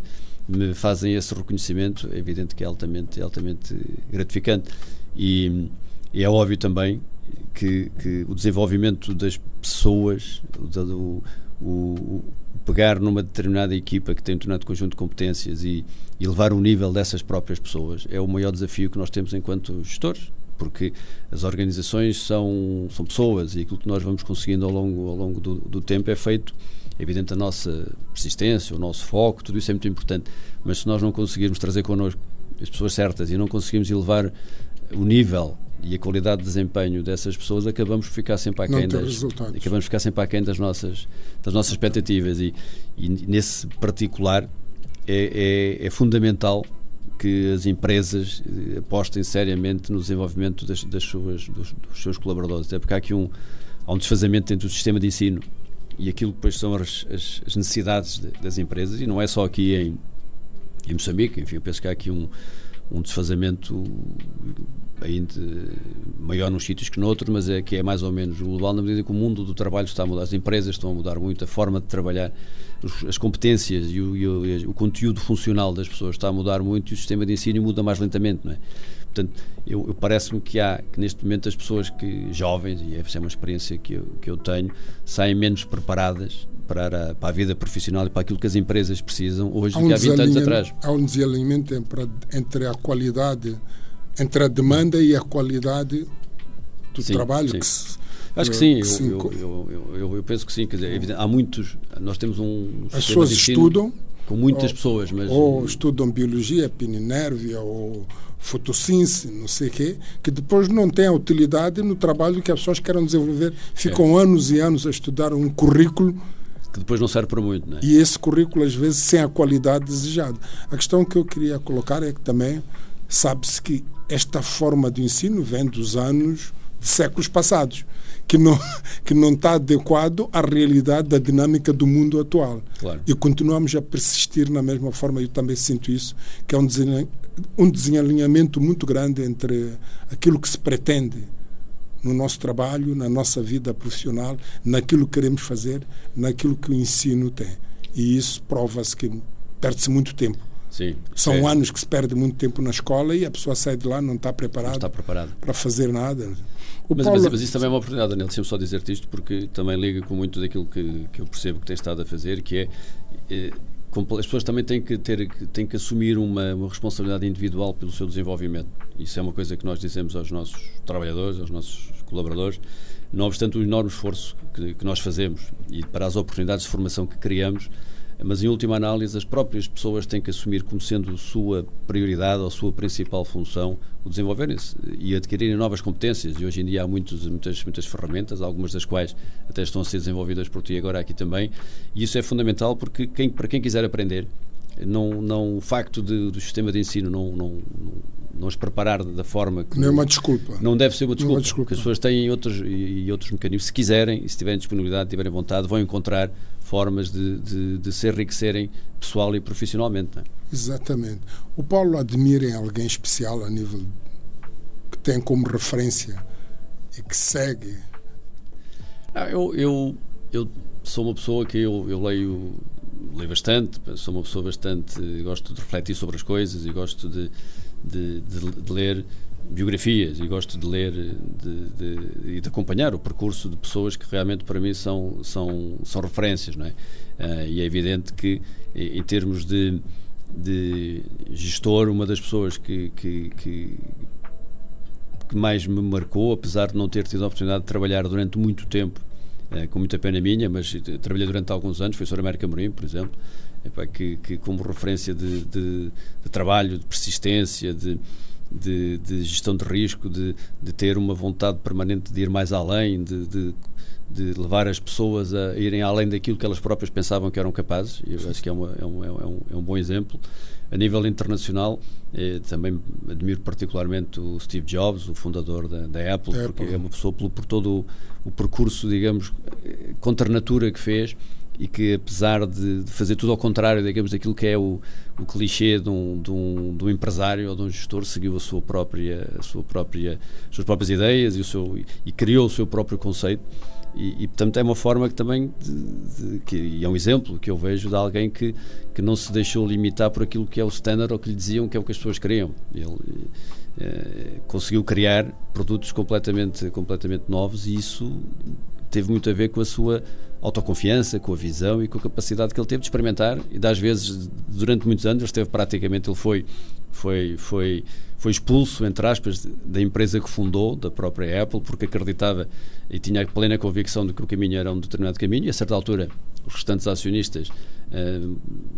me fazem esse reconhecimento, é evidente que é altamente, altamente gratificante. E, e é óbvio também que, que o desenvolvimento das pessoas, o, o, o pegar numa determinada equipa que tem um determinado conjunto de competências e, e levar o nível dessas próprias pessoas é o maior desafio que nós temos enquanto gestores, porque as organizações são, são pessoas e aquilo que nós vamos conseguindo ao longo, ao longo do, do tempo é feito, é evidente, a nossa persistência, o nosso foco, tudo isso é muito importante, mas se nós não conseguirmos trazer connosco as pessoas certas e não conseguirmos elevar o nível e a qualidade de desempenho dessas pessoas, acabamos por ficar sempre aquém das, acabamos por ficar sempre aquém das nossas, das nossas expectativas e, e nesse particular é, é, é fundamental que as empresas apostem seriamente no desenvolvimento das, das suas, dos, dos seus colaboradores, até porque há aqui um, há um desfazamento entre o sistema de ensino e aquilo que depois são as, as, as necessidades de, das empresas, e não é só aqui em, em Moçambique, enfim, eu penso que há aqui um, um desfazamento ainda maior nos sítios que noutros, mas é que é mais ou menos global, na medida que o mundo do trabalho está a mudar, as empresas estão a mudar muito, a forma de trabalhar, os, as competências e o, e o, o conteúdo funcional das pessoas está a mudar muito e o sistema de ensino muda mais lentamente, não é? Portanto, eu, eu parece-me que há, que neste momento as pessoas que, jovens, e essa é uma experiência que eu, que eu tenho, saem menos preparadas para a, para a vida profissional e para aquilo que as empresas precisam hoje do que há vinte anos atrás. Há um desalinhamento entre, entre a qualidade, entre a demanda e a qualidade do sim, trabalho. Sim. Que se, Acho que sim, eu, se eu, eu, eu, eu penso que sim. Quer dizer, é evidente, há muitos, nós temos um as pessoas estudam com muitas ou, pessoas, mas ou estudam biologia, pininérvia ou fotossíntese, não sei o quê, que depois não tem a utilidade no trabalho que as pessoas querem desenvolver. Ficam é. anos e anos a estudar um currículo que depois não serve para muito, não é? E esse currículo às vezes sem a qualidade desejada. A questão que eu queria colocar é que também sabe-se que esta forma de ensino vem dos anos de séculos passados, que não, que não está adequado à realidade da dinâmica do mundo atual. Claro. E continuamos a persistir na mesma forma, eu também sinto isso, que é um um desalinhamento muito grande entre aquilo que se pretende no nosso trabalho, na nossa vida profissional, naquilo que queremos fazer, naquilo que o ensino tem. E isso prova-se que perde-se muito tempo. Sim, São é. anos que se perde muito tempo na escola e a pessoa sai de lá não está preparada, não está preparado para fazer nada. O mas, Paulo... mas, mas isso também é uma oportunidade, Daniel, deixa-me só dizer-te isto, porque também liga com muito daquilo que, que eu percebo que tens estado a fazer, que é, é as pessoas também têm que, ter, têm que assumir uma, uma responsabilidade individual pelo seu desenvolvimento. Isso é uma coisa que nós dizemos aos nossos trabalhadores, aos nossos colaboradores, não obstante o enorme esforço que, que nós fazemos e para as oportunidades de formação que criamos, mas em última análise as próprias pessoas têm que assumir como sendo sua prioridade ou sua principal função o desenvolverem-se e adquirirem novas competências, e hoje em dia há muitos, muitas, muitas ferramentas, algumas das quais até estão a ser desenvolvidas por ti agora aqui também, e isso é fundamental porque quem, para quem quiser aprender, não, não, o facto de, do sistema de ensino não, não, não, não os preparar da forma que... Não é uma desculpa. Não deve ser uma desculpa, não é uma desculpa. Porque as pessoas têm outros, e, e outros mecanismos, se quiserem, e se tiverem disponibilidade, tiverem vontade, vão encontrar formas de, de, de se enriquecerem pessoal e profissionalmente. Não é? Exatamente. O Paulo admira em alguém especial a nível que tem como referência e que segue? Ah, eu, eu, eu sou uma pessoa que eu, eu leio, leio bastante, sou uma pessoa bastante, gosto de refletir sobre as coisas e gosto de, de, de, de ler biografias e gosto de ler de, de, e de acompanhar o percurso de pessoas que realmente para mim são, são, são referências, não é? Uh, e é evidente que em termos de, de gestor, uma das pessoas que, que, que, que mais me marcou, apesar de não ter tido a oportunidade de trabalhar durante muito tempo, uh, com muita pena minha, mas trabalhei durante alguns anos, foi o senhor América Amorim, por exemplo, epá, que, que como referência de, de, de trabalho, de persistência, de De, de gestão de risco, de, de ter uma vontade permanente de ir mais além, de, de, de levar as pessoas a irem além daquilo que elas próprias pensavam que eram capazes. Eu acho que é, uma, é, um, é, um, é um bom exemplo. A nível internacional, eh, também admiro particularmente o Steve Jobs, o fundador da, da Apple, é, porque é uma pessoa por, por todo o, o percurso, digamos, contra a natura que fez, e que apesar de, de fazer tudo ao contrário, digamos, daquilo que é o, o clichê de um, de, um, de um empresário ou de um gestor, seguiu a sua própria, a sua própria, as suas próprias ideias e, o seu, e criou o seu próprio conceito, E, e portanto é uma forma que também de, de, que, e é um exemplo que eu vejo de alguém que, que não se deixou limitar por aquilo que é o standard ou que lhe diziam que é o que as pessoas queriam. Ele eh, conseguiu criar produtos completamente, completamente novos, e isso teve muito a ver com a sua autoconfiança, com a visão e com a capacidade que ele teve de experimentar, e das vezes, durante muitos anos, ele esteve praticamente, ele foi, foi, foi, foi expulso, entre aspas, da empresa que fundou, da própria Apple, porque acreditava e tinha plena convicção de que o caminho era um determinado caminho, e a certa altura os restantes acionistas uh,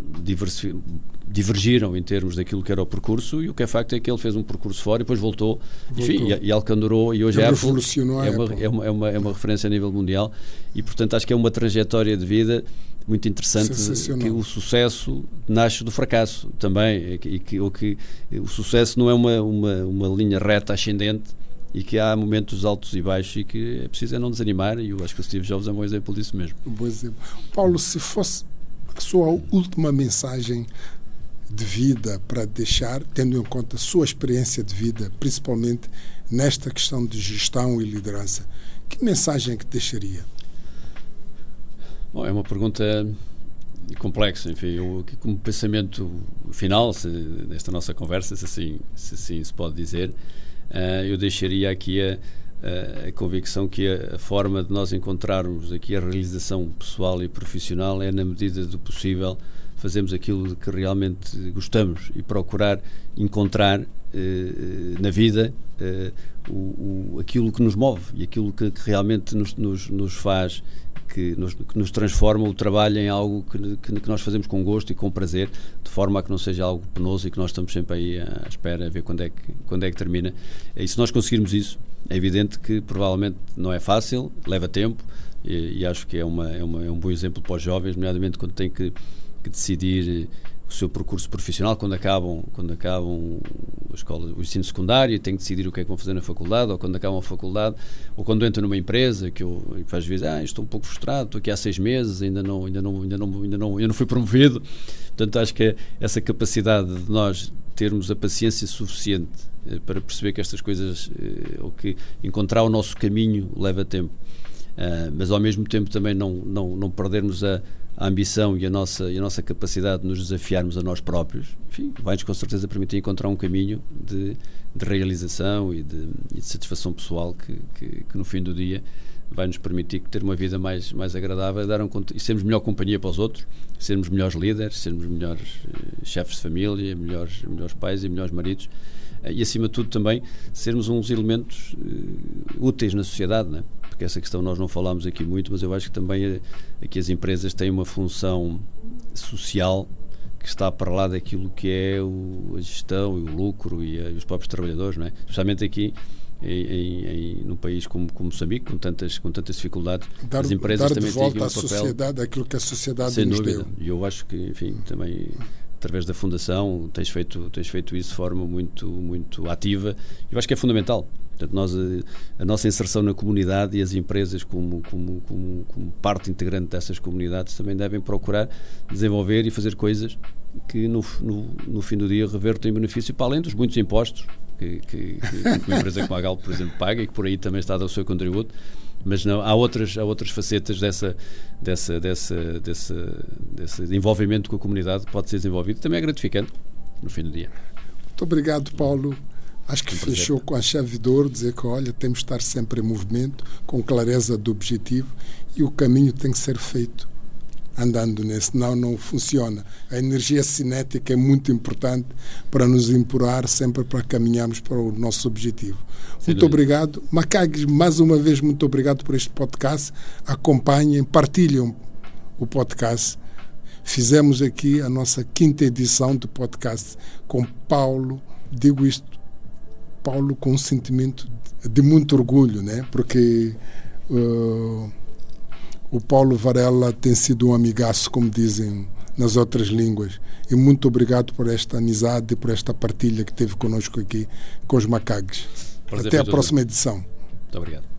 divergiram em termos daquilo que era o percurso, e o que é facto é que ele fez um percurso fora e depois voltou, voltou. Enfim, e, e alcançou, e hoje a Apple é uma, é, uma, é, uma, é uma referência a nível mundial, e portanto acho que é uma trajetória de vida muito interessante, que o sucesso nasce do fracasso também, e que, ou que o sucesso não é uma, uma, uma linha reta ascendente, e que há momentos altos e baixos, e que é preciso é não desanimar, e eu acho que o Steve Jobs é um bom exemplo disso mesmo. Um bom exemplo. Paulo, se fosse a sua última mensagem de vida para deixar, tendo em conta a sua experiência de vida, principalmente nesta questão de gestão e liderança, que mensagem que deixaria? Bom, é uma pergunta complexa. Enfim, eu, como pensamento final se, desta nossa conversa, se assim se, assim se pode dizer, uh, eu deixaria aqui a, a, a convicção que a, a forma de nós encontrarmos aqui a realização pessoal e profissional é, na medida do possível, fazermos aquilo de que realmente gostamos e procurar encontrar uh, na vida uh, o, o, aquilo que nos move e aquilo que, que realmente nos, nos, nos faz, que nos, que nos transforma o trabalho em algo que, que, que nós fazemos com gosto e com prazer, de forma a que não seja algo penoso e que nós estamos sempre aí à espera a ver quando é que, quando é que termina. E se nós conseguirmos isso, é evidente que provavelmente não é fácil, leva tempo, e, e acho que é, uma, é, uma, é um bom exemplo para os jovens, nomeadamente quando têm que, que decidir o seu percurso profissional, quando acabam, quando acabam a escola, o ensino secundário, e têm que decidir o que é que vão fazer na faculdade, ou quando acabam a faculdade, ou quando entram numa empresa, que eu às vezes, ah, estou um pouco frustrado, estou aqui há seis meses, ainda não, ainda não, ainda não, ainda não, ainda não fui promovido. Portanto, acho que essa capacidade de nós termos a paciência suficiente eh, para perceber que estas coisas, eh, ou que encontrar o nosso caminho leva tempo, uh, mas ao mesmo tempo também não, não, não perdermos a a ambição e a nossa, e a nossa capacidade de nos desafiarmos a nós próprios, enfim, vai-nos com certeza permitir encontrar um caminho de, de realização e de, e de satisfação pessoal que, que, que no fim do dia vai nos permitir ter uma vida mais, mais agradável, dar um, e sermos melhor companhia para os outros, sermos melhores líderes, sermos melhores uh, chefes de família, melhores, melhores pais e melhores maridos, uh, e acima de tudo também sermos uns elementos uh, úteis na sociedade, não é? Porque essa questão nós não falámos aqui muito, mas eu acho que também aqui as empresas têm uma função social que está para lá daquilo que é o, a gestão e o lucro e, a, e os próprios trabalhadores, não é? Especialmente aqui em, em, em, num país como, como Moçambique, com tantas, com tantas dificuldades, dar, as empresas dar também de volta têm aqui um à papel, sociedade aquilo que a sociedade sem nos dúvida. deu. E eu acho que, enfim, também através da Fundação tens feito, tens feito isso de forma muito, muito ativa, e eu acho que é fundamental. Portanto, nós, a, a nossa inserção na comunidade e as empresas como, como, como, como parte integrante dessas comunidades também devem procurar desenvolver e fazer coisas que no, no, no fim do dia revertam em benefício, para além dos muitos impostos que, que, que uma empresa como a Galp, por exemplo, paga, e que por aí também está a dar o seu contributo, mas não, há, outras, há outras facetas dessa, dessa, dessa, dessa, desse envolvimento com a comunidade que pode ser desenvolvido, também é gratificante no fim do dia. Muito obrigado, Paulo. Acho que fechou com a chave de ouro, dizer que, olha, temos de estar sempre em movimento, com clareza do objetivo, e o caminho tem que ser feito andando nesse, senão não funciona. A energia cinética é muito importante para nos empurrar sempre para caminharmos para o nosso objetivo. Sim, muito obrigado. Macagues, mais uma vez, muito obrigado por este podcast. Acompanhem, partilhem o podcast. Fizemos aqui a nossa quinta edição do podcast com Paulo. Digo isto, Paulo, com um sentimento de muito orgulho, né? Porque uh, o Paulo Varela tem sido um amigaço, como dizem nas outras línguas. E muito obrigado por esta amizade e por esta partilha que teve connosco aqui com os Macagues. Até a próxima edição. Muito obrigado.